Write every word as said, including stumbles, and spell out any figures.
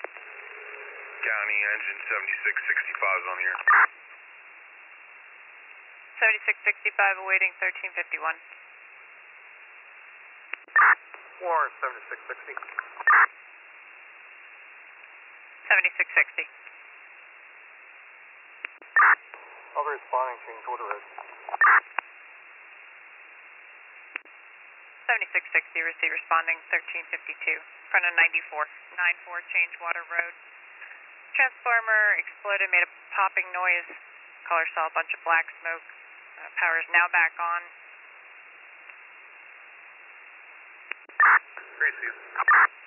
County engine seventy-six sixty-five is on the air. seventy-six sixty-five awaiting thirteen fifty-one. War seventy-six sixty. seventy-six sixty. I'll be responding, change order road. seventy-six sixty, receive responding thirteen fifty-two. Front of ninety-four. nine four change water road. Transformer exploded, made a popping noise. Caller saw a bunch of black smoke. Uh, power is now back on. Receive.